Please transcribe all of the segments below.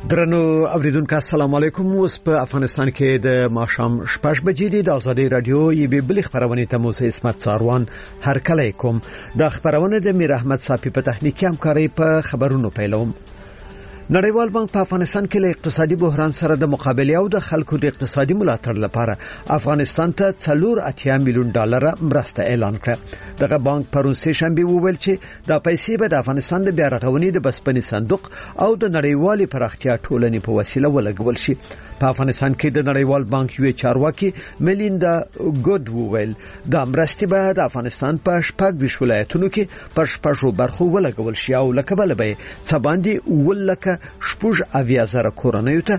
درنو اوریدونکو السلام علیکم. اوس په افغانستان کې د ماښام 6 بجې د آزادۍ رادیو یوه بل خبرونه ته موسی اسمت څاروان هر کله کوم د خبرونه د میر احمد صافی په تخنیکی همکاري په خبرونو پیلوم. نړیوال بانک په افغانستان کې له اقتصادي بحران سره د مقابله او د خلکو د اقتصادي ملاتړ لپاره افغانستان ته 4.8 میلیون ډالر مرسته اعلان کړه. دغه بانک پرون سه شنبه وویل چې د پیسې به د افغانستان د بیا رغونې د بسپنې صندوق او د نړیوالې پراختیا ټولنې په وسیله ولګول شي. په افغانستان کې د نړیوال بانک یو چارواکي ملیندا ګود وویل د مرستې به د افغانستان په 14 ولایتونو کې په 14 برخو ولګول شي او لکه به څه باندې ولکه شپږ اویازره کورنیو ته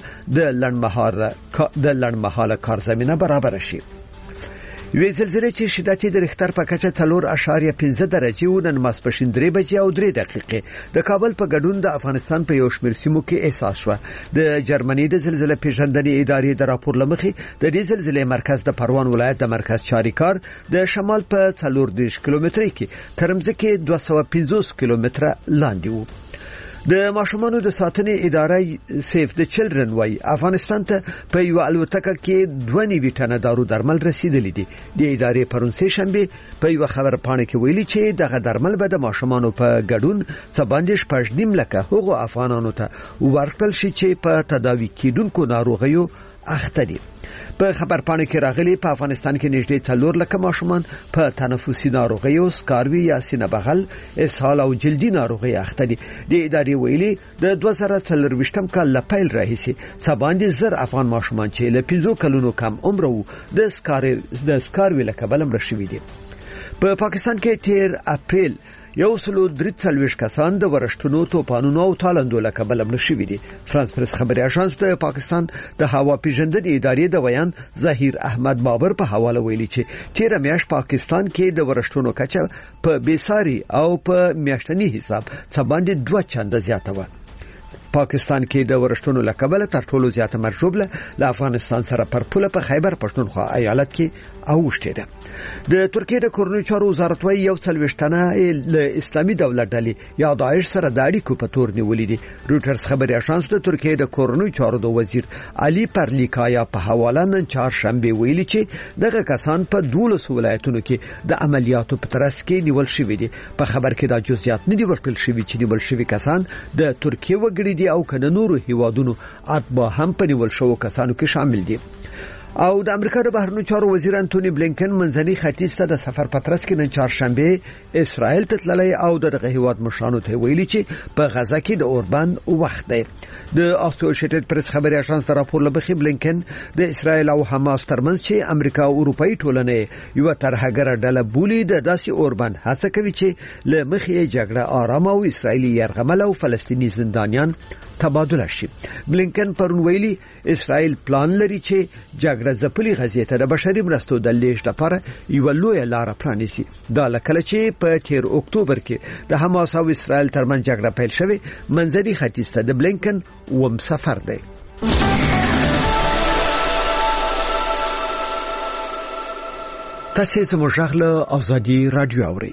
د لړمحاله کار زمينه برابر شي. یوه زلزلې چې شدت د ریختر په کچه 4.5 درجې و نن ماسپښین 3 بجې او 3 دقیقې د کابل په ګډون د افغانستان په یو شمېر سیمو کې احساس شو. د جرمني د زلزلې پیژندنې ادارې د راپور لمخې د دې زلزلې مرکز د پروان ولایت د مرکز چاریکار د شمال په 4 کیلومترۍ کې ترمزه کې 250 کیلومتره لاندې و. د ماشومانو د ساتنې ادارې سیف د چلډرن وای افغانستان ته په یو الوتکه کې 2 ټنه دارو درمل رسیدلې دي. د ادارې پرون سه شنبه په یو خبر پاڼه کې ویلي چې دغه درمل به د ماشومانو په ګډون څه باندې 15 لکه هغو افغانانو ته ورکړل شي چې په تداوی کېدونکو ناروغیو اخته دي. په خبر پاڼه کې راغلي په افغانستان کې نږدې 4 لکه ماشومان په تنفسي ناروغیو، سکاروي یا سینه بغل، اسهال او جلدي ناروغي اخته دي. د ادارې ویلي د 2024 کال له پیل راهیسې څه باندې زر افغان ماشومان چې له 15 کلونو کم عمر وو د سکاروي له کبله مړه شوي دي. په پاکستان کې تیر اپریل 143 کسان د ورشتونو توپانونو او تالندو له کبله مړه شوي دي. فرانس پریس خبري اژانس د پاکستان د هوا پیژندنې ادارې د بیان ظهیر احمد بابر په حواله ویلي چې تیر میاشت پاکستان کې د ورشتونو کچه په بیساری او په میاشتنی حساب څه باندې 2 چنده زیاته و. پاکستان کې د ورشتونو له کبله تر ټولو زیاته مرجوبله له افغانستان سره پر پوله په خیبر پښتونخوا ایالت کې اوښته ده. د ترکیه د کورنیو چارو وزارت وايي 40 تنه له اسلامي دولت ډلې یا داعش سره د اړیکو په تور نیولې دي. روټرز خبري اژانس د ترکیه د کورنیو چارو د وزیر علي پرلیکایا په حواله نن چهارشنبه ویلي چې دغه کسان په 12 ولایتونو کې د عملیاتو په ترڅ کې نیول شوي دي. په خبر کې دا جزئیات نه دي ورکړل شوي چې نیول شوي کسان د ترکیه وګړي دي او کنه نورو هیوادونو اتباع هم په نیول شوو کسانو کې شامل دي. او د امریکا د بهرنیو چارو وزیر انټونی بلینکن منځني ختیځ ته د سفر پترس کې نن چهارشنبه اسرائیل ته تللی او دغه هیواد مشرانو ته ویلي چې په غزا کې د اوربند وخت دی. د اسوسییټډ پریس خبري اژانس د راپور لبخي بلینکن د اسرائیل او حماس ترمنځ چې امریکا او اروپאי ټولنه یو ترهګر ډله بولی د داسې اوربند هڅه کوي چې له مخې جګړه آرام او اسرائیلي يرغمل او فلسطینی زندانیان تبادله شي. بلینکن پرون ویلي اسرائیل پلان لري چې جګړه ځپلي غزې ته د بشري مرستو د لیږد لپاره یو لوی لار پرانیسي. دا لکه چې په 13 اکتوبر کې د حماس او اسرائیل ترمنځ جګړه پیل شوه. منځني ختیځ ته د بلینکن وم سفر دی. تاسو زموږ غږ آزادي رادیو اورئ.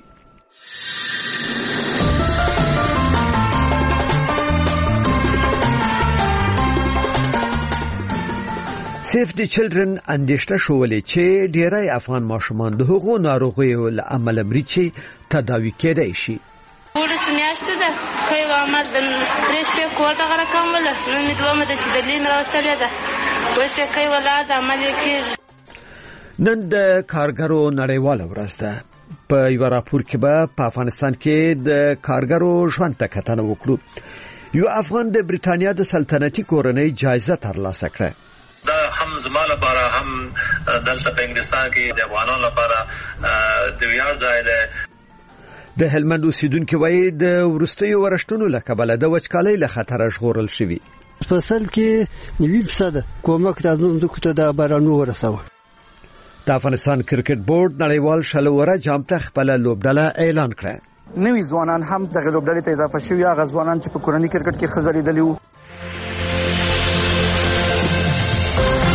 سیف د چلډرن اندېښنه شولې چې ډېری افغان ماشومان د هغو ناروغیو له امله مري چې تداوی کېدای شي. ورس میاشته ده کوي عمل د پرېشته کوټه غره کومله نو می دومره د چې د لین راوستلې ده وسه کوي ولادت عمل کې. نن د کارګرو نړیواله ورځ ده. په یو راپور کې به په افغانستان کې د کارګرو ژوند ته کتنه وکړو. یو افغان د بریتانیا د سلطنتي کورنۍ جایزه ترلاسه کړه. دا هم زما لپاره هم دلته په انګلستان کې د افغانانو لپاره د ویاړ ځای ده. د هلمند اوسیدونکو وایي د ورستیو ورشتونو له کبله د وچکالۍ له خطر ژغورل شوی. فصل کې 90% کومک د زموږ ته د بارانو ورسوه. د افغانستان کرکټ بورډ نړیوال شلوره جام ته خپل لوبډله اعلان کړه. نوې ځوانان هم د لوبډلې ته اضافه شوي. هغه ځوانان چې په کورنۍ کرکټ کې خزرېدلي وو.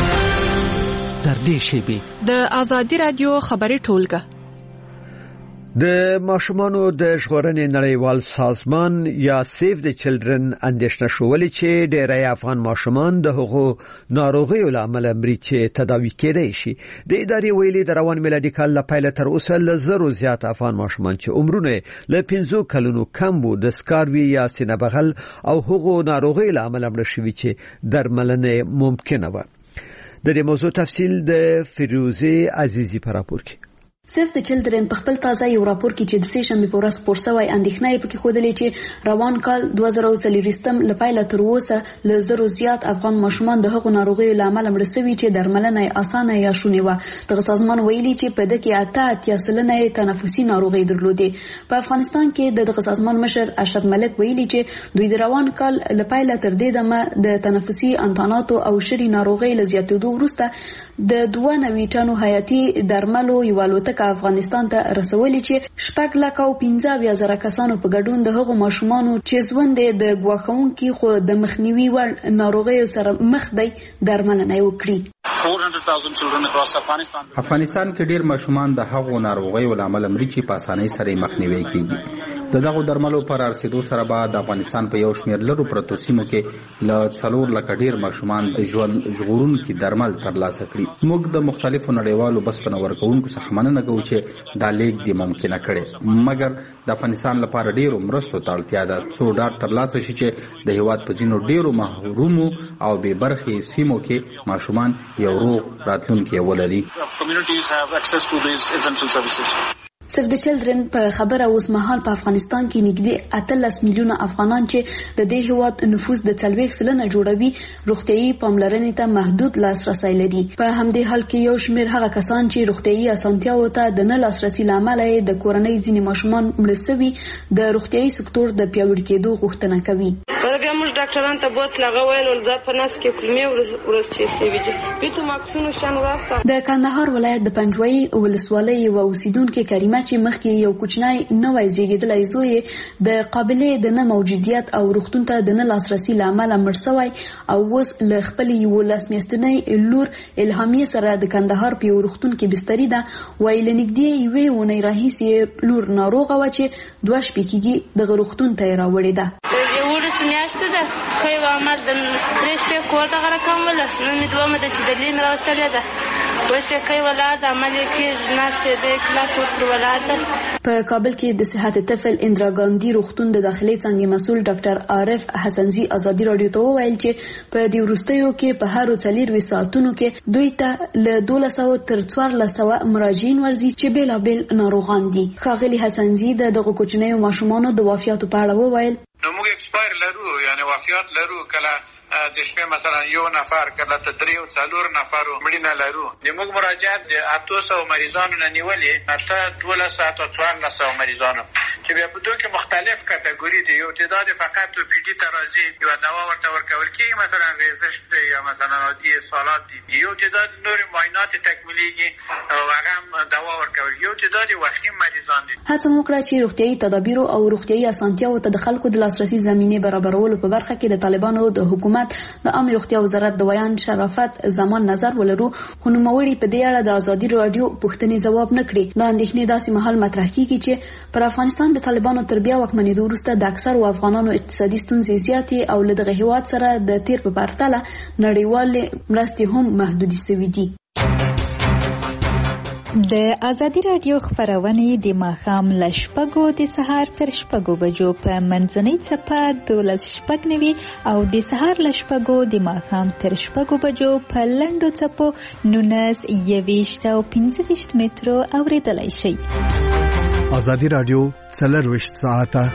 در دې شیبې د آزادي رادیو خبري ټولګه د ماشومانو د ژغورنې نړیوال سازمان یا سیف د چلډرن اندېښنه شولې چې ډېری افغان ماشومان د هغو ناروغیو له امله مري چې تداوي کېدای شي. د ادارې ویلي د روان میلادي کال له پیله تر اوسه له 100 زیات افغان ماشومان چې عمرونه له 15 کلونو کم وو د سکاروي یا سینه بغل او هغو ناروغیو له امله مړه شوي چې درملنه ممکنه وه. د دې موضوع تفصیل د فیروزه عزیزی په راپور کې. سیف د چلډرن په خپل تازه یو راپور کې چې د سې شنبې په ورځ خپور شوی اندېښنه یې پکې ښودلې چې روان کال 2024 له پیله تر اوسه له 100 زیات افغان ماشومان د هغو ناروغیو له امله مړه شوي چې درملنه یې اسانه یا شونې وه. دغه سازمان ویلي چې په دې کې 88% یې تنفسي ناروغۍ درلودې. په افغانستان کې دغه سازمان مشر ارشد ملک ویلي چې دوی د روان کال له پیله تر دې دمه د تنفسي انتاناتو او شری ناروغۍ له زیاتېدو وروسته د 2 ټنو حیاتي درملو یو الوتکه افغانستان ته رسولې چې 6,15,000 کسانو په ګډون د هغو ماشومانو چې ژوند د ګواښونکي خو د مخنیوي وړ ناروغیو سره مخ دی درملنه وکړي. افغانستان کې ډیر ماشومان د هغو ناروغیو له امله مري چې په اسانۍ سره مخنیوي کیږي. د دغو درملو پر ارسېدو سره به د افغانستان په یو شمېر لرو پرتو سیمو کې له 4 لکه ډیر ماشومان ژوند ژغورونکي درمل ترلاسه کړي. موږ د مختلفو نړیوالو بسپنه ورکوونکو څخه مننه کوو چې دا لیک دې ممکنه کړي، مګر د افغانستان لپاره ډیرو مرستو ته اړتیا ده څو ډاډ ترلاسه شي چې د هیواد په ځینو ډیرو محرومو او بې برخې سیمو کې ماشومان یو روغ راتلونکی ولري. سیف د چلډرن په خبره اوس مهال په افغانستان کې نږدې 18 میلیونه افغانان چې د دې هیواد نفوس د 40% جوړوي روغتيایي پاملرنې ته محدود لاسرسي لري. په همدې حال کې یو شمېر هغه کسان چې روغتيایي اسانتیاوو ته د نه لاسرسي لامل د کورنۍ ځینې ماشومان مړه شوي د روغتيایي سکتور د پیاوړي کېدو غوښتنه کوي. بیا موږ ډاکټرانو ته بوت لغه ویل ول ځا په ناس کې کلمې ورس چې سیوي دي بیت ماکسونو شان واسطه. د کندهار ولایت د پنجوي ولسوالۍ و اوسیدونکو کریمه چې مخکې یو کوچنی نوی زیږیدلی زوی د قابلیت د نه موجودیت او روغتون ته د نه لاسرسي لامل مړ شوی او اوس له خپل 11 میاشتنۍ لور الهامیه سره د کندهار په روغتون کې بستری ده. ویل نږدې یوې ونې راهیسې لور ناروغه و چې 2 شپې کېږي د روغتون ته راوړې ده. میاشته ده کوي عمل د پرېشته کوټه غره کومل نو می دوه مده چې د لین راوستلې ده وسه کوي ولادت عمل کې ناشته د کلاس پر ولادت. په کابل کې د صحت طفل اندرا ګاندی روغتون د داخلي څنګه مسؤل ډاکټر عارف حسنزي ازادي رادیو ته وویل چې په دې وروستیو کې په هر 4 ساعتونو کې دوی ته له 1200 تر 1400 مراجعین ورزي چې بېلابېل ناروغان دي. ښاغلي حسنزي دغه کوچنیو ماشومانو د وفیاتو په اړه وویل نو موږ ایکسپایر لرو یعنی وفیات لرو کله د شپې مثلا یو نفر کله ته 3 او 4 نفر مړینه لرو. د موږ مراجعات د 800 مریضانو نه نیولې اته 1200 او 1400 مریضانو چې بیا په دوه کې مختلف کټګوري دي. یو تعداد فقط پی ډی ترازی یو دوا ورته ورکول کیږي مثلا ریزش یا مثلا عادي سوالات دي. یو تعداد نور معاینات تکمیلي او هغه دوا ورکول. یو تعداد وخیم مریضان دي. هڅه وکړه چې روغتيایي تدابیر او روغتيایي اسانتیاو ته د خلکو د لاسرسي زمینه برابرولو په برخه کې د طالبانو د حکومت د عامه روغتیا وزارت د ویان شرافت زمان نظر ولرو خو نوموړي په دې اړه د ازادي رادیو پوښتنې جواب نه کړي. دا اندېښنې داسې مهال مطرح کیږي چې پر افغانستان د طالبانو تر بیا واکمنېدو وروسته د اکثر افغانانو اقتصادي ستونزې زیاتې او له دغه هیواد سره د تیر په پرتله نړیوال مرستې هم محدودې شوې دي. د ازادي رادیو خبرونه د ماښام له 6 د سهار تر 6 بجو په منځنۍ څپه 12:09 او د سهار له 6 د ماښام تر 6 بجو په لنډو څپو 19 او 15 مترو اوریدلای شئ. ازادي رادیو 24 ساعته.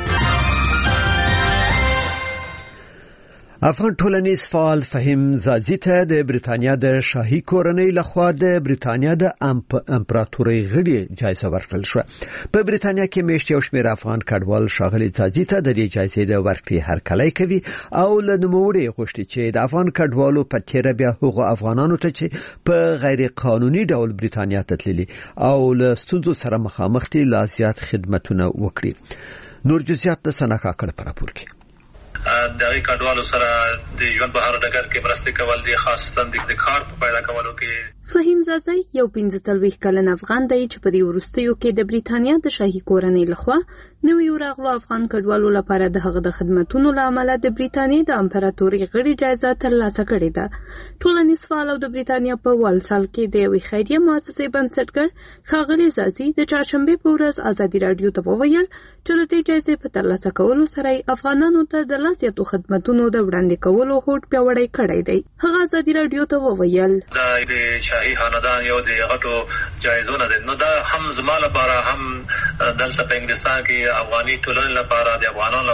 افغان ټولنیز فعال فهیم زازی ته د بریتانیا د شاهي کورنۍ لخوا د بریتانیا د امپراتورۍ غړي جایزه ورکړل شو. په بریتانیا کې میشت یو شمېر افغان کډوال شاغلي زازی ته د دې جایزې د ورکړې هرکلی کوي او له نوموړي غوښتي چې د افغان کډوالو په تیر بیا هغو افغانانو ته چې په غیر قانوني ډول بریتانیا ته تللي او له ستونزو سره مخامخ دي لا زیات خدمتونه وکړي. نور جزئیات د سنا کاکړ په راپور کې. د کډوالو سره د ژوند بهر ډګر کې مرسته کول دي، خاصتا د کار پیدا کولو کې. فهیم زازی یو 45 کلن افغان دی چې په دې وروستیو کې د بریتانیا د شاهي کورنۍ لخوا نویو راغلو افغان کډوالو لپاره د هغه د خدماتو له امله د بریتانیا د امپراتوري غړي جایزه ترلاسه کړې ده. ټولنیز فعال او د بریتانیا په والسال کې د یوې خیریه مؤسسې بنسټګر ښاغلي زازی د چهارشنبه په ورځ ازادي رادیو ته وویل چې د دې جایزې په ترلاسه کولو سره افغانانو ته د لاسیاتو خدماتونو د وړاندې کولو هوډ پیاوړی کړی دی. هغه ازادي رادیو ته وویل د شاهي خاندان یو د غټو جایزو نه ده، نو دا هم زما لپاره هم دلته په انګلستان کې افغاني ټولنې لپاره د افغانانو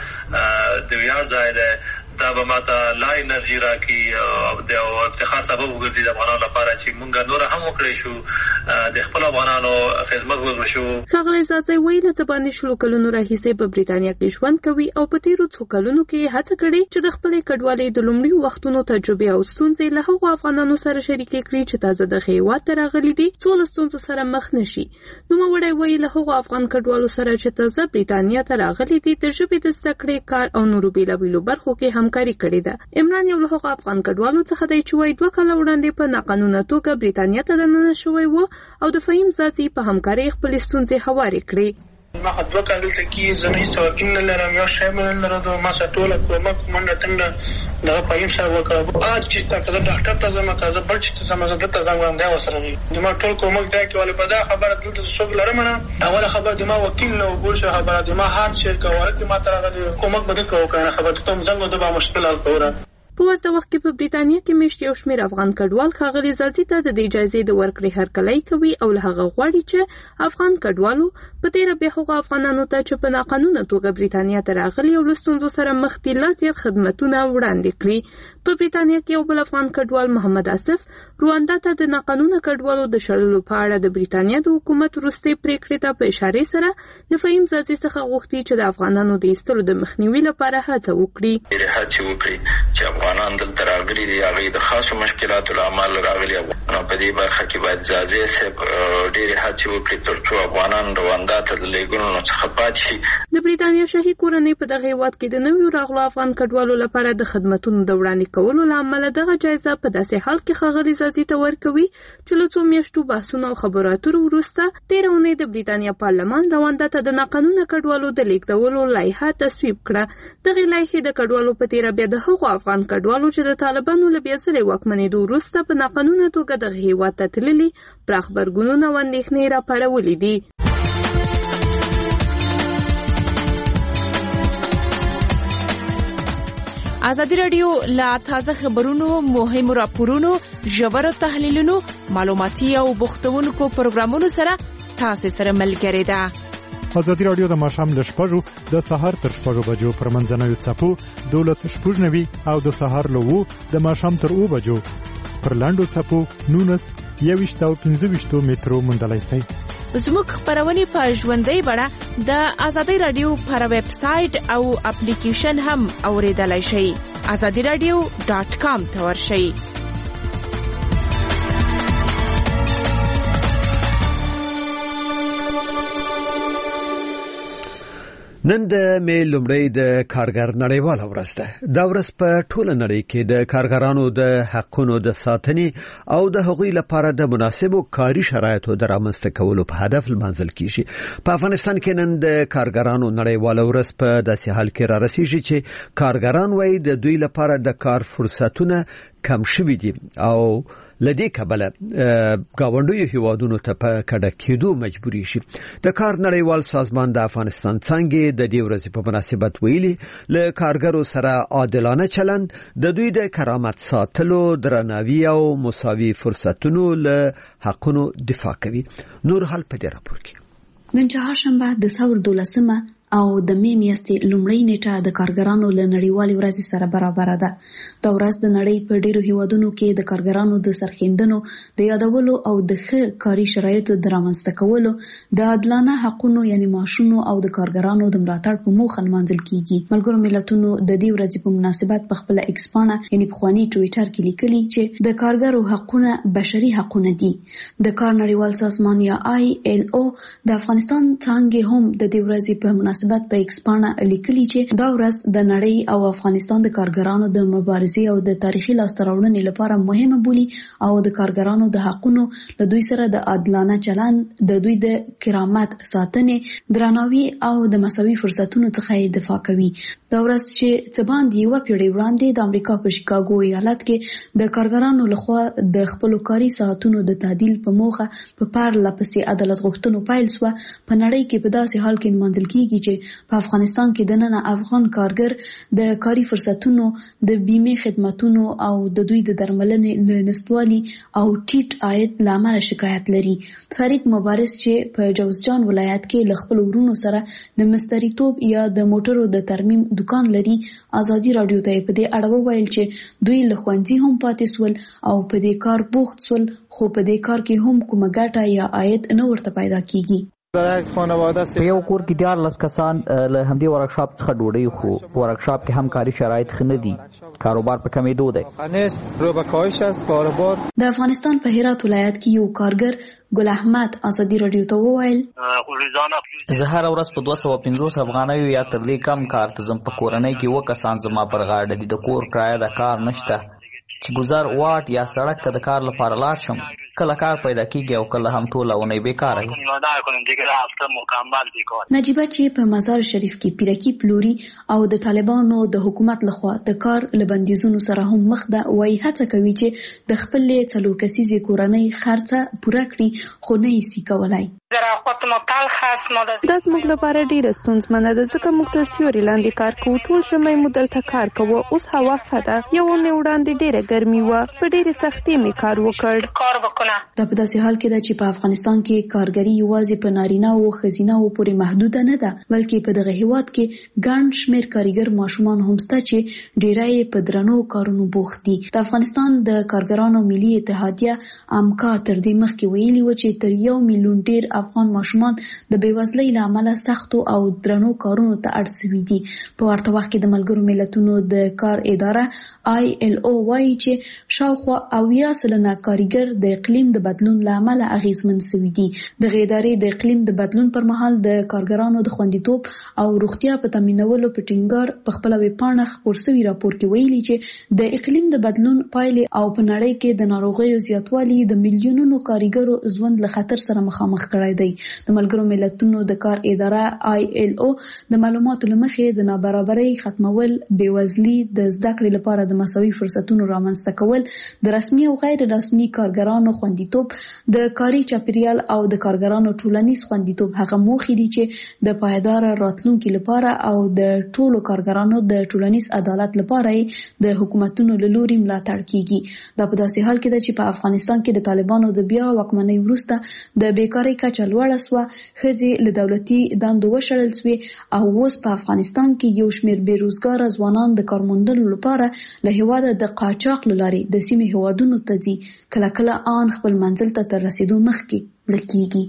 لپاره د ویاړ ځای ده. دا به ماته لا انرژي راکړي او د افتخار سبب وګرځي د افغانانو لپاره چې موږ نور هم وکړی شو د خپل افغانانو خدمت وکړو. ښاغلی زازی ویل چې باندې شلو کلونو راهیسې په بریتانیا کې ژوند کوي او په تیرو څو کلونو کې هڅه کړې چې د خپلې کډوالۍ د لومړي وختونو تجربې او ستونزې له هغو افغانانو سره شریکې کړي چې تازه د هېواد ته راغلي دي، څو له ستونزو سره مخ نشي. نوموړی ویل له هغو افغان کډوالو سره چې تازه بریتانیا ته راغلي دي د ژبې د زده کړې، کار او نورو بېلابېلو برخو کې همکاري کړې ده. عمران یو له هغو افغان کډوالو څخه دی چې وایي 2 کاله وړاندې په ناقانونه توګه بریتانیا ته دننه شوی و او د فهیم زازی په همکارۍ خپلې ستونزې هوارې کړې. ما خو 2 کال دلته کې زه نه هیڅ وکیل نه لرم، یو شی نه لرم، ما سره ټوله کومک منډه ټنګه دغه فهیم سره وکړه. آج چې تا که ډاکټر ته ځم که زه بل چې ته ځم زه دلته ځم دا ورسره وي. زما ټول کومک دی کې ولې په دا خبره دلته څوک لرم نه. اوله خبره د ما وکیل نه و، بل شی خبره د ما هارت شیر کوله چې ما ته راغلی کومک به دې کوو کنه خبره ته ځم نو به مشکل حل کوو. په ورته وخت کې په بریتانیا کې مشت یو شمېر افغان کډوال ښاغلي زازي ته د دې جایزې د ورکړې هرکلی کوي او له هغه غواړي چې افغان کډوالو په تیره بیا هغو افغانانو ته چې په ناقانونه توګه بریتانیا ته راغلي او له ستونزو سره مخ دي لا زیات خدمتونه وړاندې کړي. په بریتانیا کې یو بل افغان کډوال محمد آصف رواندا ته د ناقانونه کډوالو د شړلو په اړه د بریتانیا د حکومت وروستۍ پریکړې ته په اشارې سره د فهیم زازي څخه غوښتي چې د افغانانو د ایستلو د مخنیوي لپاره هڅه وکړي. هڅه وکړي چې افغانان دلته راغلي دي، هغوی د خاصو مشکلاتو له امله راغلي افغانان په دې برخه کې باید زازي صاحب ډېرې هڅې وکړي تر څو افغانان رواندا ته د لېږلو څخه پاتې شي. د بریتانیا شاهي کورنۍ په دغه هېواد کې د نویو راغلو افغان کډوالو لپاره د خدمتونو د وړاندې کولو له امله دغه جایزه په داسې حال کې ښاغلي زازي ته ورکوي چې له څو میاشتو بحثونو او خبرو اترو وروسته تېره اونۍ د بریتانیا پارلمان رواندا ته د ناقانونه کډوالو د لېږدولو لایحه تصویب کړه. دغې لایحې د کډوالو په تېره بیا د هغو افغان کډوالو چې د طالبانو له بیا ځلې واکمنېدو وروسته په ناقانونه توګه دغه هېواد ته تللي پراخ غبرګونونه او اندېښنې راپارولې دي. ازادي رادیو لا تازه خبرونو، مهمو راپورونو، ژورو تحلیلونو، معلوماتي او بوختونکو پروګرامونو سره تاسو سره ملګری ده. ازادي رادیو د ماښام له 6 د سهار تر 6 بجو پر منځنوي څپو 12:90 او د سهار له 2 د ماښام تر 2 بجو پر لاندو څپو 19 او 15 مترو موندلای شئ. زموږ خبرونه په ژوندۍ بڼه د ازادي رادیو پر ویب سټ او اپلیکیشن هم اوریدلای شئ. azadiradio.com ته ورشئ. نن د مې لومړی د کارګر نړیواله ورځ ده. دا ورځ په ټوله نړۍ کې د کارګرانو د حقونو د ساتنې او د هغوی لپاره د مناسبو کاري شرایطو د رامنځته کولو په هدف لمانځل کیږي. په افغانستان کې نن د کارګرانو نړیواله ورځ په داسې حال کې را رسیږي چې کارګران وايي د دوی لپاره د کار فرصتونه کم شوي دي او لدې کبله گاونډیو هیوادونو ته په کډه کېدو مجبوري شي. د کار نړیوال سازمان د افغانستان څنګه د دې ورځې په مناسبت ویلي له کارګرو سره عادلانه چلند، د دوی د کرامت ساتلو، درناوي او مساوي فرصتونو له حقونو دفاع کوي. نور حال په دې راپور کې نن چهارشنبه د ثور 12 او د می میاشتې لومړۍ نیټه د کارګرانو له نړیوالې ورځې سره برابر ده. دا ورځ د نړۍ په ډیرو هیوادونو کې د کارګرانو د سرښندنو د یادولو او د ښه کاري شرایطو د رامنځته کولو، د عادلانه حقونو یعنی معاشونو او د کارګرانو د ملاتړ په موخه لمانځل کیږي. ملګرو ملتونو د دې ورځې په مناسبت په خپل ایکس پاڼه یعنی پخوانی ټوئیټر کې لیکلي چې د کارګرو حقونه بشري حقونه دي. د کار نړیوال سازمان یا ILO د افغانستان څنګه هم د دې ورځې په مناسبت په ایکس پاڼه لیکلي چې دا ورځ د نړۍ او افغانستان د کارګرانو د مبارزې او د تاریخي لاسته راوړنې لپاره مهمه بولي او د کارګرانو د حقونو له دوی سره د عادلانه چلند، د دوی د کرامت ساتنې، درناوي او د مساوي فرصتونو څخه دفاع کوي. دا ورځ چې څه باندې یوه پیړۍ وړاندې د امریکا په شیکاګو ایالت کې د کارګرانو لخوا د خپلو کاري ساعتونو د تعدیل په موخه په پرله پسې عدالت غوښتنو پیل شوه، په نړۍ کې په داسې حال کې نمانځل کیږي چې په افغانستان کې دننه افغان کارګر د کاري فرصتونو، د بیمې خدماتونو او د دوی د درملنې له نشتوالي او ټیټ عاید له امله شکایت لري. فرید مبارز چې په جوزجان ولایت کې له خپلو ورونو سره د مستریتوب یا د موټرو د ترمیم دکان لري، ازادي رادیو ته په دې اړه وویل چې دوی له ښوونځي هم پاتې سول او په دې کار بوخت سول، خو په دې کار کې هم کومه ګټه یا عاید نه ورته پیدا کیږي. په یو کور کې 14 کسان له همدې ورکشاپ څخه ډوډۍ خو په ورکشاپ کې هم کاري شرایط ښه نه دي، کاروبار په کمېدو دی. د افغانستان په هرات ولایت کې یو کارګر ګل احمد ازادي رادیو ته وویل زه هر ورځ په 250 افغانیو یا تر دې کم کار ته ځم. په کورنۍ کې 2 کسان زما پر غاړه دي، د کور کرایه د کار نشته چې گزار واټ یا سړک ته د کار لپاره لاړ شم. کله کار پیدا کیږي او کله هم ټوله اونۍ بیکاره وي. نجیبه چې په مزار شریف کې پیرکی پلوري او د طالبانو د حکومت لخوا د کار له بندیزونو سره هم مخ ده، وایي هڅه کوي چې د خپلې 4 کسیزې کورنۍ خرڅه پوره کړي، خو نه یې سي کولای. دا زموږ لپاره ډیره ستونزمنه ده ځکه موږ تر سیوري لاندې کار کوو، ټول ژمی مو دلته کار کوو. اوس هوا ښه ده، یو اونۍ وړاندې ډیره ګرمي وه، په ډیرې سختۍ مې کار وکړ. دا په داسې حال کې ده چې په افغانستان کې کارګري یوازې په نارینه او ښځینه پورې محدوده نه ده، بلکې په دغه هیواد کې ګڼ شمېر کارګر ماشومان هم شته چې ډیری یې په درنو کارونو بوخت دي. د افغانستان د کارګرانو ملي اتحادیه امکا تر دې مخکې ویلي و چې تر 1 میلیون ډیر افغان ماشومان د بېوزلۍ له امله سختو او درنو کارونو ته اړ شوي دي. په ورته وخت کې د ملګرو ملتونو د کار اداره ILO وایي چې شاوخوا 80% کارګر د اقلیم د بدلون له امله اغیزمن شوي دي. دغه ادارې د اقلیم د بدلون پر مهال د کارګرانو د خوندیتوب او روغتیا په تامینولو په ټینګار په خپل ویبپاڼه خپور شوی راپور کې ویلي چې د اقلیم د بدلون پایلې او په نړۍ کې د ناروغیو زیاتوالی د میلیونونو کارګرو ژوند له خطر سره مخامخ کړی دی. د ملګرو ملتونو د کار اداره ILO د معلوماتو له مخې د نابرابرۍ ختمول، بېوزلي، د زده کړې لپاره د مساوي فرصتونو رامنځته کول، د رسمي او غیر رسمي کارګرانو خوندیتوب، د کاري چاپیریال او د کارګرانو ټولنیز خوندیتوب هغه موخې دي چې د پایدار راتلونکي لپاره او د ټولو کارګرانو د ټولنیز عدالت لپاره د حکومتونو له لوري ملاتړ کیږي. دا په داسې حال کې ده چې په افغانستان کې د طالبانو د بیا واکمنۍ وروسته د بیکارۍ کچه لوړه شوه، ښځې له دولتي دندو وشړل شوې او اوس په افغانستان کې یو شمېر بېروزګاره ځوانان د کار موندلو لپاره له هېواده د قاچاق له لارې د سیمې هېوادونو ته ځي، کله کله آن خپل منزل ته تر رسیدو مخکې مړه کیږي.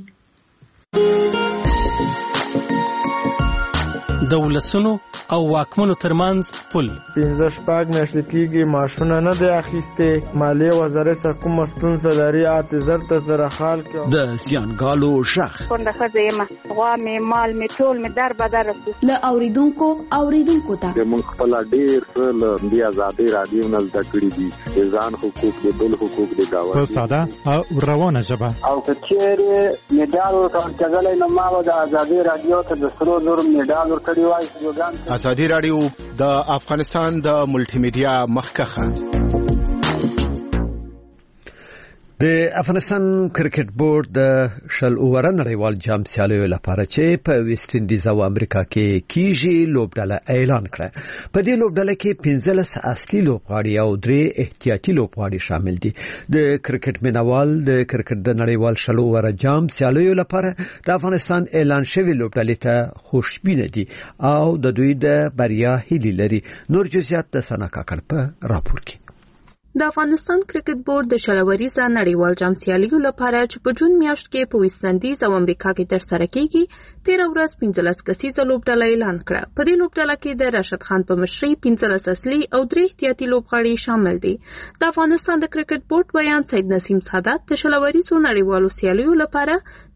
د ولسونو او واکمنو ترمنځ پل 15 میاشتې کېږي معاشونه نه دی اخیستې، مالیې وزارت څخه کومه ستونزه لري، اعتذار ته سره حال کې د زیانګالو شخ کونډه ښځه یم، غوا مې مال مې ټول مې در بدر له اوریدونکو ته موږ خپل ډېر څه له دې ازادۍ رادیو نه زده کړي دي، د ځان حقوق د بل حقوق د گاونډي په ساده او روانه ژبه. او که چېرې میډال ورکول کېدلی نو ما به د ازادۍ رادیو ته د 100,000 میډال ورکړی وای. ازادي رادیو د افغانستان د ملټي میډیا مخکخه. د افغانستان کرکټ بورډ د شل اوور نړیوال جام سیالیو لپاره چې په ویسټ انډیز او امریکا کې کیږي لوبډله اعلان کړه. په دې لوبډله کې 15 اصلي لوبغاړي او 3 احتیاطي لوبغاړي شامل دي. د کرکټ مینوال د کرکټ د نړیوال شل اوور جام سیالیو لپاره د افغانستان اعلان شوی لوبډلې ته خوشبینه دي او د دوی د بریا هیله لري. نور جزئیات د سنا کاکړ په راپور کې. د افغانستان کرکټ بورډ د شلوریزه نړیوال جام سیالیو لپاره چې په جون میاشت کې په ویسټ انډیز او امریکا کې ترسره کیږي 13 ورځ 15 کسیزه لوبډله اعلان کړه. په دې لوبډله کې د راشد خان په مشرۍ 15 اصلي او 3 احتیاطي لوبغاړي شامل دي. د افغانستان د کرکټ بورډ بیان سید نسیم سعادت د شلوریزو نړیوالو سیالیو لپاره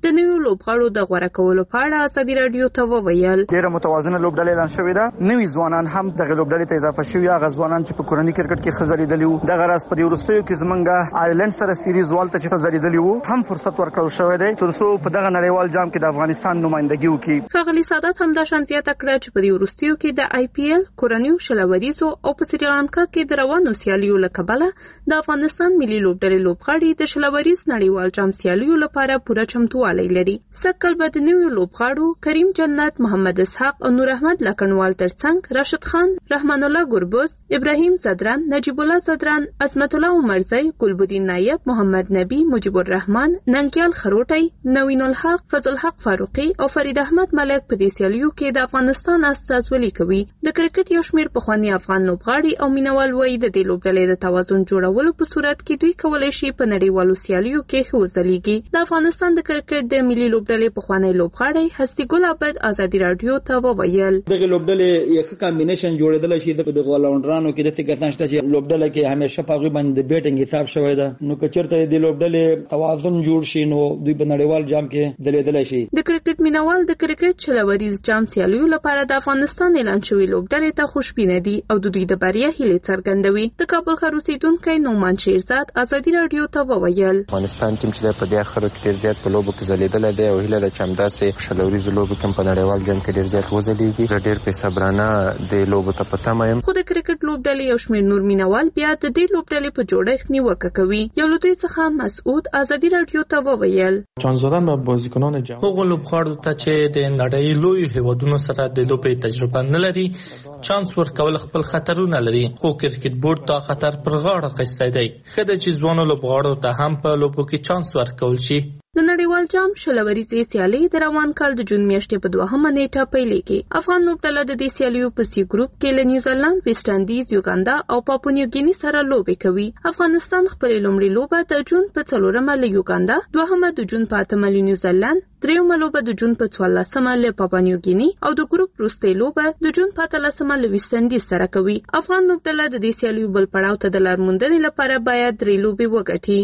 د نویو لوبغاړو د غوړه کولو په اړه ازادي رادیو ته وویل ډېره متوازنه لوبډلې اعلان شوې ده. نوي ځوانان هم دغه لوبډلې ته اضافه شوي. هغه ځوانان چې په کورني کرکټ کې ښه ځلېدلي وو دغه راز په وروستیو کې زمونږ آیرلند سره سیریز والته چې ښه ځلېدلي وو هم فرصت ورکړل شوی دی تر څو په دغه نړیوال جام کې د افغانستان نمائندګي وکړي. ښاغلي سعادت هم دا شان زیاته کړه چې په دې وروستیو کې د IPL کورنیو شلوریزو او په سریلانکا کې د روانو سیالیو له کبله د افغانستان ملي لوبډلې لوبغاړي د شلوریز نړیوال جام سیالیو لپاره پوره چمتووالی لري. سږکال به د نویو لوبغاړو کریم جنت، محمد اسحاق او نور احمد لکنوال ترڅنګ راشد خان، رحمان الله ګربز، ابراهیم زدران، نجیب الله زدران، عصمت الله عمرزی، ګلبدین نایب، محمد نبی، مجیب الرحمن، ننګیال خروټی، نوین الحق، فضل الحق فاروقي او فرید احمد ملک په دې سیالیو کې د افغانستان استازولي کوي. د کرکټ یو شمېر پخواني افغان لوبغاړي او مینوال وایي د دې لوبډلې د توازن جوړولو په صورت کې دوی کولی شي په نړیوالو سیالیو کې ښه وځلیږي. د افغانستان د کرکټ د ملي لوبډلې پخوانی لوبغاړی هستي ګل عبد ازادي رادیو ته وویل دغه لوبډلې یو ښه کمبینیشن جوړېدل شي د غولونډرانو کې د څه ګټنشته چې لوبډله کې همیشه په غوي باندې بیټینګ حساب شوی ده. نو کچرته د لوبډلې توازن جوړ شي نو دوی په نړیوال جام کې دلیدل شي. د کرکټ مینوال د کرکټ شلوریز جام سیالیو لپاره د افغانستان اعلان شوی لوبډلې ته خوشبینه دي او د دوی د بریا هیله څرګندوي. د کابل ښار اوسیدونکی نومان شیرزاد ازادي رادیو ته وویل افغانستان ټیم چې په دې اخرو کې ډیر زیات په لوبو کې ځلیدل دی او هیله د چمداسې شلوریز لوبو کې په نړیوال جام کې ډیر زیات وځلیږي. زه ډیر په صبرانه د لوبو ته پته یم. خو د کرکټ لوبډلې یو شمېر نور مینوال بیا د دې لوبډلې په جوړښت نیوکه کوي. یو له دوی څخه مسعود ازادي رادیو ته وویل چانس دادن به بازیکنان جام هغو لوبغاړو ته چې د نړۍ لوی هیوادونو سره د لوبې تجربه نه لري چانس ورکول خپل خطرونه لري. خو کرکټ بورډ ته خطر پر غاړه اخیستی دی. ښه ده چې ځوانو لوبغاړو ته هم په لوبو کې چانس ورکول شي. د نړیوال جام شلوریزې سیالي د روان کال د جون میاشتې په 2مه نیټه پیلېږي. افغان لوبډله د دې سیالیو په سی ګروپ کې له نیوزیلند، ویسټ اندیز، یوګاندا او پاپوا نیو ګینی سره لوبې کوي. افغانستان خپل لومړی لوبه د جون په 4مه له یوګاندا، 2مه د جون په 8مه له نیوزیلند، 3مه لوبه د جون په 14مه له پاپوا نیو ګینی او د ګروپ وروستۍ لوبه د جون په 13مه له ویسټ اندیز سره کوي. افغان لوبډله د دې سیالیو بل پړاو ته د لار موندنې لپاره باید 3 لوبې وګټي.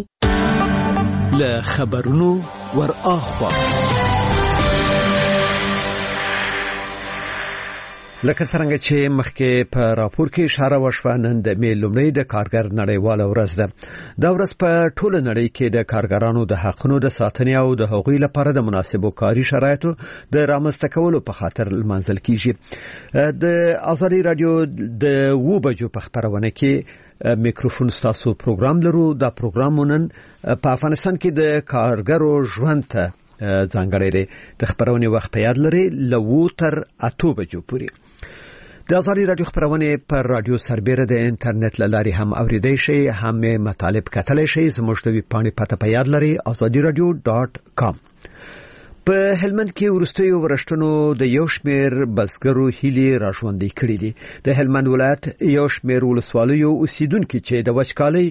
له خبرونو ور اخوا لکه څنګه چې مخکې په راپور کې اشاره وشوه نن د می لومړی د کارګر نړیواله ورځ ده. دا ورځ په ټوله نړۍ کې د کارګرانو د حقونو د ساتنې او د هغوی لپاره د مناسبو کاري شرایطو د رامنځته کولو په خاطر لمانځل کیږي. د ازادي رادیو د 2 بجو په خبرونه کې میکروفون ستاسو پروګرام لرو. دا پروګرام نن په افغانستان کې د کارګرو ژوند ته ځانګړی دی. د خبرونه وخت په یاد لري له 2 تر 8 بجو پورې. د ازادي رادیو خبرونه پر رادیو سربېره د انټرنیټ لاري هم اوریدئ شئ، هم مطالب کتلی شئ. زموږ د ویب پاڼې پته په یاد لري azadiradio.com. په هلمند کې ورستیو ورشتونو د یو شمېر بزګرو هیلې راژوندۍ کړې دي. د هلمند ولایت یو شمېر ولسوالیو اوسیدونکو چې د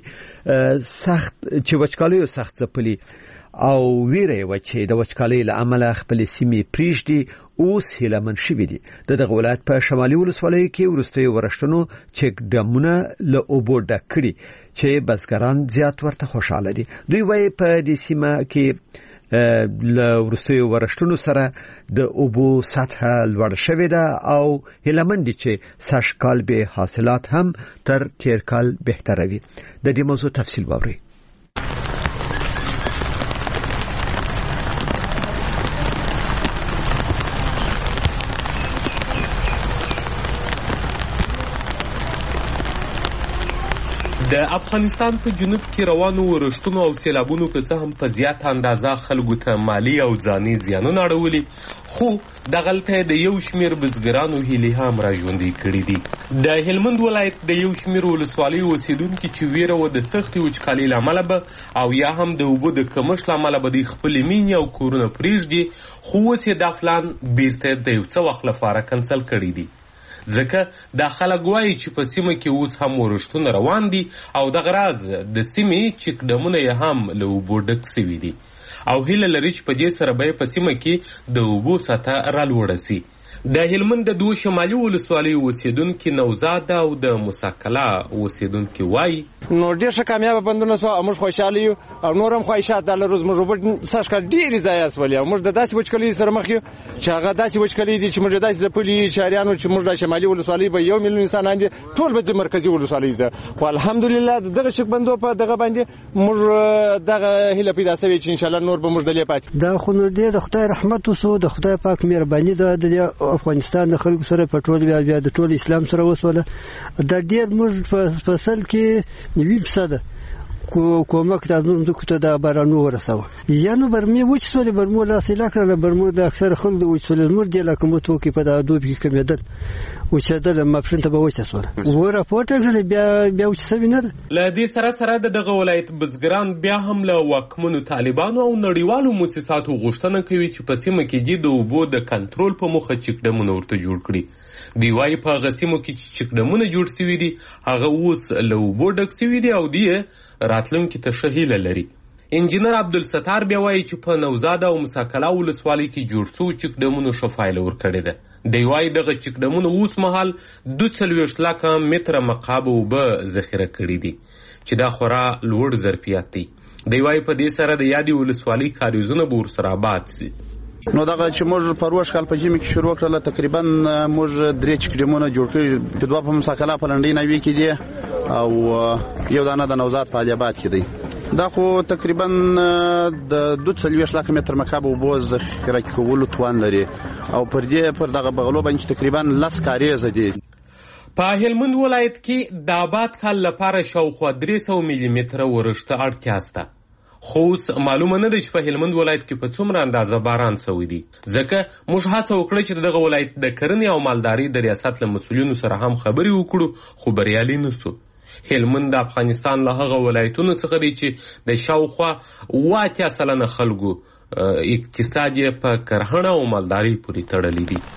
وچکالۍ سخت ځپلي او ویره و چې د وچکالۍ له امله خپل سیمې پریږدي اوس هیلمن شوي دي. دغه ولایت په شمالي ولسوالیو کې ورستیو ورشتونو چک ډمونه له اوبو ډک کړي چې بزګران زیات ورته خوشاله دي. دوی وايي په دې سیمه کې له ورستیو ورشتونو سره د اوبو سطح لوړ شوې ده او هیلمن دي چې سږ کال به حاصلات هم تر تیر کال بهتره وي. د دې موضوع تفصیل واورئ. د افغانستان په جنوب کې روانو ورښتونو او سیلابونو که څه هم په زیات اندازه خلکو ته مالی او ځاني زیانونه اړولي، خو دغلته د یو شمېر بزګرانو هیلې هم راژوندۍ کړي دي. د هلمند ولایت د یو شمېر ولسوالیو اوسیدونکي چې ویره و د سختې وچکالۍ له امله به او یا هم د اوبو د کمښت له امله به دوی خپلې مینې او کورونه پرېږدي، خو اوس یې دا پلان بیرته د یو څه وخت لپاره کنسل کړی دي. ځکه دا خلک وایي چې په سیمه کې اوس هم ورښتونه روان دي او دغه راز د سیمې چک ډمونه یې هم له اوبو ډک سوي دي او هیله لري چې په دې سره به په سیمه کې د اوبو سطح رالوړه سي. د هلمند د دوه شمالي ولسوالیو اوسیدونکي نوزاد او د مسکلا اوسیدونکي وایي نو ډېر ښه کامیابه بندونه سوه او موږ خوشحاله یو او نور هم خواهشات دا لرو زموږ اوبه سږ کال ډېرې ضایع سولې او موږ د داسې وچکالۍ سره مخ یو چې هغه داسې وچکالۍ دي چې موږ داسې ځپلي شهریانو چې موږ د شمالي ولسوالۍ به 1 میلیون انسانان دي ټول به د مرکزي ولسوالۍ ده خو الحمدلله دغه چک بندو په دغه باندې موږ دغه هیله پیدا سوې چې انشاءالله نور به موږ دلې پاتې دا خو نو ډېر د خدای رحمت وسو د خدای پاک مهرباني ده د افغانستان د خلکو سره په ټول بیا د ټول اسلام سره وسوله دا ډېر موږ په فصل کې 90% کومک د زموږ ته د بارانو ورسوه یا نو برمي وچسولې برمو لاس یې کړل برمو د اکثر خلک وچسولې زموږ د لکمتو کې په د دوب کې کمیدل وچېدل ماپښین ته به وچسوله و راپورټ کړل بیا وچسوي نه ده له دې سره د دغه ولایت بزګران بیا هم له واکمنو طالبانو او نړیوالو مؤسساتو غوښتنه کوي چې په سیمه کې د اوبو د کنټرول په موخه چکډمونه ورته جوړ کړي دی وايي په هغه سیمو کې چې چکډمونه جوړ سوي دي هغه اوس له اوبو ډک سوي دي او دی راتلونکي ته ښه هیله لري. انجینر عبدالستار بیا وایي چې په نوزاد او مساکلا ولسوالۍ کې جوړ سوي چکډمونو ښه پایله ورکړې ده. دی وايي دغه چکډمونه اوس مهال 42 لکه متره مکعب اوبه ذخیره کړي دي چې دا خورا لوړ ظرفیت دی. دی وايي په دې سره د یادې ولسوالۍ کاریزونه به ورسره آباد سي. نو دغه چې موږ پروش کال په جمی کې شروع کړل تقریبا موږ 3 چکډمونه جوړ کړي دوه په مساکلا په لنډۍ نوي کې دي او یو دانه د نوزاد په علیاباد کې دی. دا خو تقریبا د 42 لک متر مکعب اوبو ذخیره کولو توان لري او پر دې پر دغه بغلو باندې تقریبا 10 کاریزه دي. په هلمند ولایت کې د آباد کال لپاره شاوخوا 300 ملي متره ورښت اړتیا شته. خو اوس معلومه نه ده چې په هلمند ولایت کې په څومره اندازه باران سوی دی ځکه موږ هڅه وکړه چې دغه ولایت د کرنې او مالدارۍ د ریاست له مسؤلینو سره هم خبرې وکړو خو بریالي نه سو. هلمند د افغانستان له هغه ولایتونو څخه دی چې د شاوخوا 80% خلکو اقتصاد یې په کرهڼه او مالدارۍ پورې تړلی دی.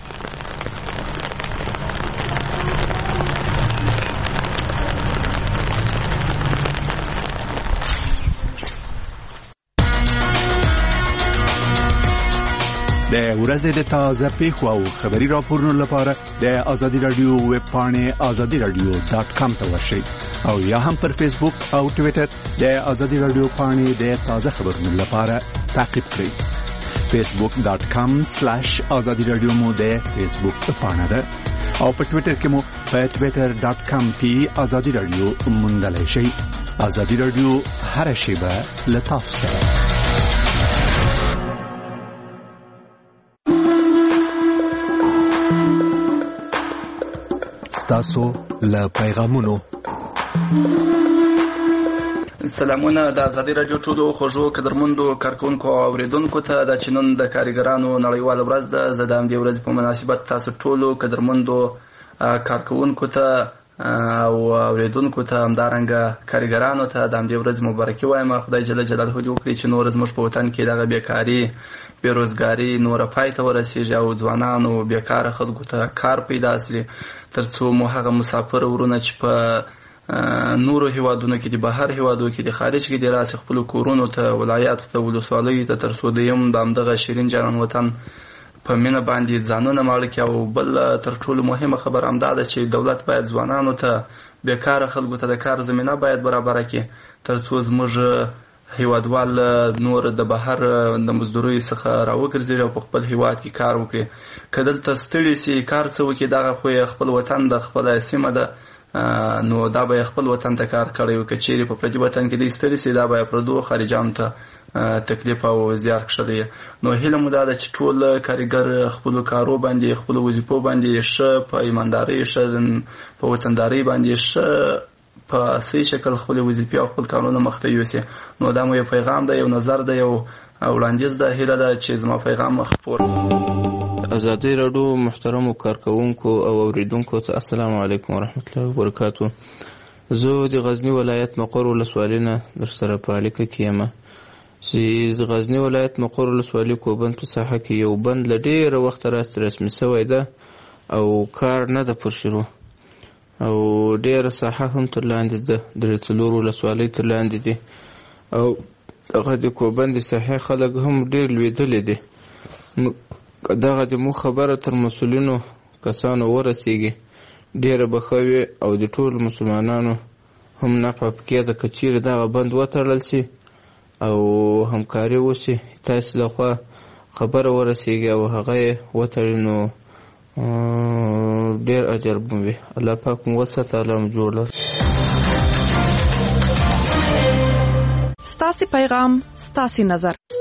د ورځې د تازه پیښو او خبري راپورونو لپاره د ازادي رادیو ویب پاڼې azadiradio.com ته ورشئ او یا هم پر فیسبوک او ټوئیټر د ازادي رادیو پاڼې د تازه خبرونو لپاره تعقیب کړئ. facebook.com/azadiradio مو د فیسبوک پاڼه ده او په ټوئیټر کې مو په twitter.com کې ازادي رادیو موندلای شئ. ازادي رادیو هر شیبه له تاسو سره. تاسو له پیغامونو سلامونه د ازادي رادیو ټولو خوږو قدرمندو کارکونکو او اوریدونکو ته د چنن د کارګرانو نړیواله ورځ ده. زه د همدې ورځې په مناسبت تاسو ټولو قدرمندو کارکونکو ته او اوریدونکو ته همدارنګه کارګرانو ته د همدې ورځې مبارکي وایم. خدای جل جلاله دې وکړي چې نور زموږ په وطن کې دغه بیکاري بیروزګاري نور پای ته ورسیږي او ځوانانو بیکاره خلکو ته کار پیدا شي ترڅو مو هغه مسافر ورونه چې په نورو هیوادونو کې د بهر هیوادو کې د خارج کې د راس خپل کورونو ته ولایاتو ته ولسوالیو ته ترڅو د دغه شیرین جانان وطن په مینه باندې ځانونه ماړه کړي. او بل تر ټولو مهمه خبر هم دا ده چې دولت باید ځوانانو ته بیکاره خلکو ته د کار زمینه باید برابره کړي ترڅو زموږ هیوادوال نور د بهر د مزدورۍ څخه راوګرځي او په خپل هیواد کې کار وکړي. که دلته ستړي سي کار څه وکړي دغه خو خپل وطن د خپل سیمه ده نو دا به خپل وطن ته کار کړی وي. که چیرې په پردي وطن کې د ستړي سي دا به پردو خارجانو ته تکلیف او زیار کښلی. نو هیله مو دا ده چې ټول کارګر خپلو کارو باندې خپلو وظیفو باندې ښه په ایماندارۍ ښه په وطندارۍ باندې ښه په صحیح شکل خپل وظیفې او خپل کارونه مخته یوسي. نو دا مو یو پیغام ده یو نظر ده یو وړاندیز ده. هیله ده چې زما پیغام خپور. ازادي رادیو محترمو کارکونکو او اوریدونکو ته السلام علیکم ورحمت الله وبرکاتو. زه د غزنی ولایت مقر ولسوالۍ نه در سره په اړیکه کې یم چې د غزنی ولایت مقر ولسوالۍ کوبند په ساحه کې یو بند له ډېره وخته راست رسمي شوی ده او کار نه ده پر شروع او ډېره ساحه هم تر لاندې ده درې څلور ولسوالۍ تر لاندې دي او دغه د کوبند د ساحې خلک هم ډېر لوېدلي دي. دغه د مو خبره تر مسولینو کسانو ورسیږي ډیره بخوي او د ټول مسلمانانو هم نفع پکې ده که چیرې دغه بند وتړل شي او همکاري وشي تاسو لخوا خبره ورسیږي او هغه یې وتړي نو ډیر اجر به وي. الله پاک مو وساتي، الله مو جوړ لري. ستاسو پیغام ستاسو نظر.